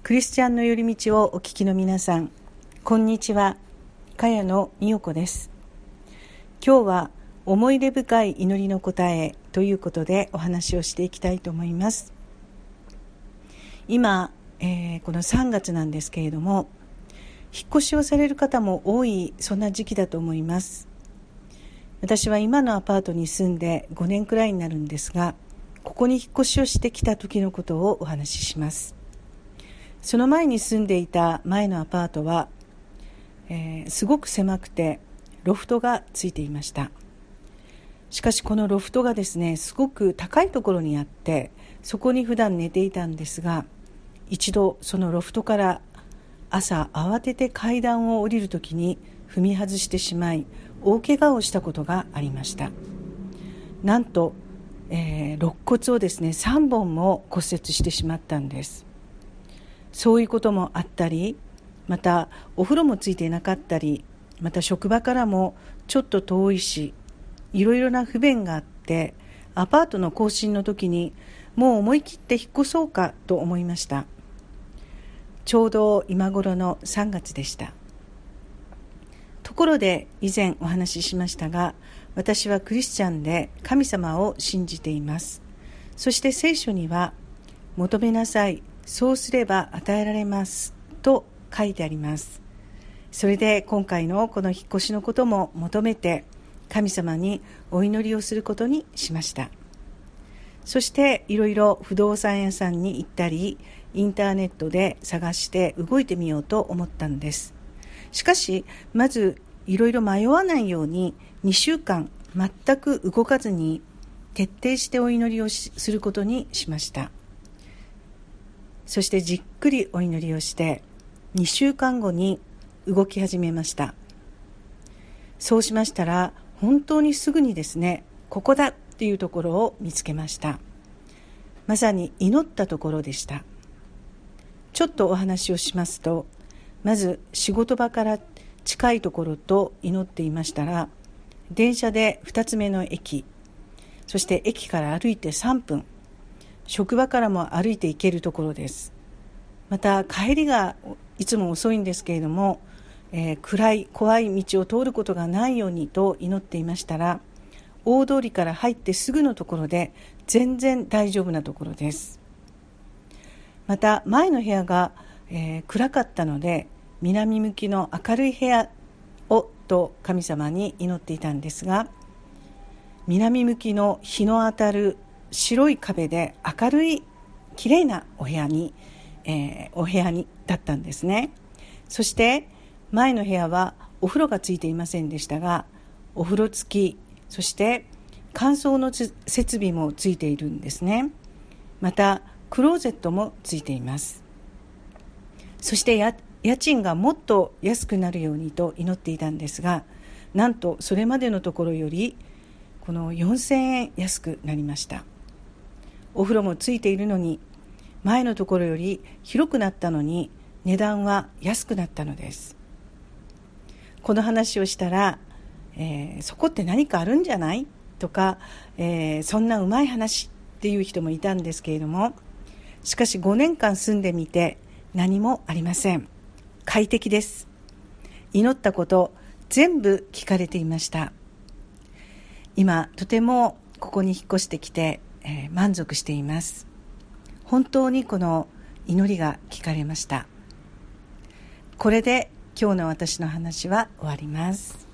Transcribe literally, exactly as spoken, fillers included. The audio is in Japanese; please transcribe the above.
クリスチャンの寄り道をお聞きの皆さん、こんにちは。茅野美代子です。今日は思い出深い祈りの答えということでお話をしていきたいと思います。今、えー、このさんがつなんですけれども、引っ越しをされる方も多い、そんな時期だと思います。私は今のアパートに住んでごねんくらいになるんですが、ここに引っ越しをしてきた時のことをお話しします。その前に住んでいた前のアパートは、えー、すごく狭くてロフトがついていました。しかしこのロフトがですね、すごく高いところにあって、そこに普段寝ていたんですが、一度そのロフトから朝慌てて階段を降りるときに踏み外してしまい、大怪我をしたことがありました。なんと、えー、肋骨をですねさんぼんも骨折してしまったんです。そういうこともあったり、またお風呂もついていなかったり、また職場からもちょっと遠いし、いろいろな不便があって、アパートの更新の時にもう思い切って引っ越そうかと思いました。ちょうど今頃のさんがつでした。ところで以前お話ししましたが、私はクリスチャンで神様を信じています。そして聖書には、求めなさい、そうすれば与えられますと書いてあります。それで今回のこの引っ越しのことも求めて、神様にお祈りをすることにしました。そしていろいろ不動産屋さんに行ったり、インターネットで探して動いてみようと思ったんです。しかしまずいろいろ迷わないようににしゅうかん全く動かずに徹底してお祈りをすることにしました。そしてじっくりお祈りをしてにしゅうかんごに動き始めました。そうしましたら本当にすぐにですね、ここだっていうところを見つけました。まさに祈ったところでした。ちょっとお話をしますと、まず仕事場から近いところと祈っていましたら、電車でふたつめの駅、そして駅から歩いてさんぷん、職場からも歩いて行けるところです。また帰りがいつも遅いんですけれども、えー、暗い怖い道を通ることがないようにと祈っていましたら、大通りから入ってすぐのところで全然大丈夫なところです。また前の部屋が、えー、暗かったので、南向きの明るい部屋をと神様に祈っていたんですが、南向きの日の当たる白い壁で明るいきれいなお部屋に、えー、お部屋にだったんですね。そして前の部屋はお風呂がついていませんでしたが、お風呂付き、そして乾燥の設備もついているんですね。またクローゼットもついています。そしてや家賃がもっと安くなるようにと祈っていたんですが、なんとそれまでのところよりこのよんせんえん安くなりました。お風呂もついているのに、前のところより広くなったのに値段は安くなったのです。この話をしたら、えー、そこって何かあるんじゃないとか、えー、そんなうまい話っていう人もいたんですけれども、しかしごねんかん住んでみて何もありません。快適です。祈ったこと全部聞かれていました。今とてもここに引っ越してきて、えー、満足しています。本当にこの祈りが聞かれました。これで今日の私の話は終わります。